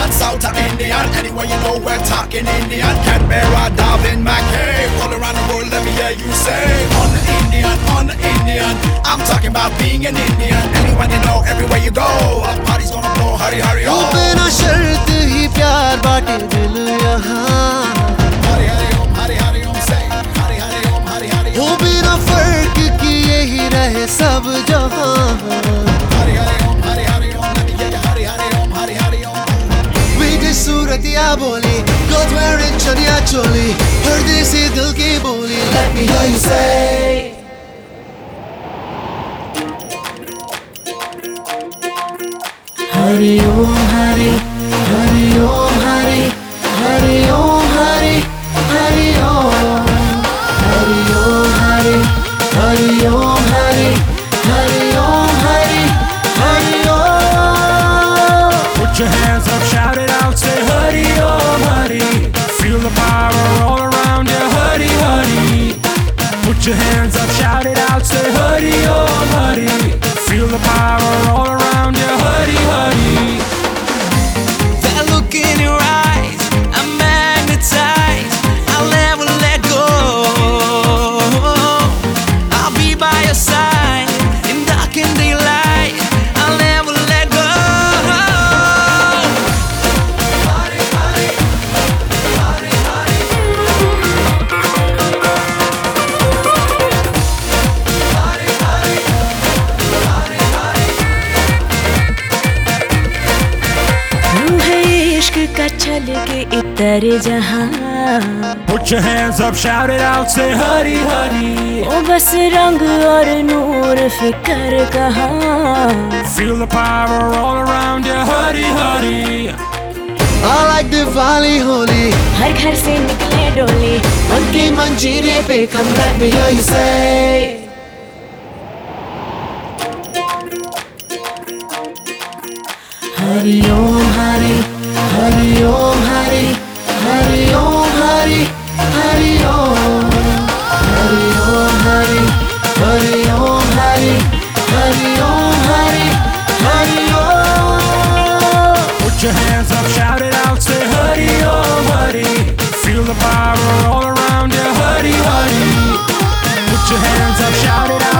Indian, south of Indian. Anyway, you know we're talking Indian. Canberra, Darwin, Mackay. All around the world, let me hear you say on the Indian. I'm talking about being an Indian. Anyone you know, everywhere you go, our party's gonna blow. Hurry, hurry, oh. बिना शर्त ही प्यार बाटे दिल यहाँ. Hurry, hurry, om, hurry, hurry, om, say. Hurry, hurry, om, hurry, hurry, हो om. बिना फर्क किए ही रहे सब जहाँ. Hurry, hurry, om, hurry, hurry, om. Let me hear you. Hurry, hurry, om, hurry, hurry, om. बीच सूरतिया बोली, clothes wearing चनिया चोली, हर देसी दिल की बोली. Let me hear you say. Hari Om Hari, Hari Om Hari, Hari Om Hari, Hari Om, Hari Om Hari, Hari Om Hari, Hari Om Hari, Hari Om. Put your hands up, shout it out, say Hari Om Hari. Feel the power all around you, Hari Hari. Put your hands up, shout it out, say Hari Om Hari. Feel the power all around you, Hari Hari. That look in your eyes, I'm magnetized. I'll never let go. I'll be by your side in dark and daylight. I'll never let go. Hari, hari, hari, hari. Hari, hari, hari, hari. रूह इश्क का छल के इतर जहां. Put your hands up, shout it out, say Hari Hari. ओ बस रंग और नूर फिकर कहाँ. Feel the power all around you, Hari Hari. I like Diwali, Holi, हर घर से निकले डोली. उनकी मंजीरे पे come let me hear you say. Hari Om Hari, Hari Om Hari, Hari Om Hari, Hari Om, Hari Om Hari, Hari Om Hari, Hari Om Hari, Hari Om. Put your hands up, shout it out, say Hari Om Hari. Feel the power all around you, Hari Hari. Put your hands up, shout it out.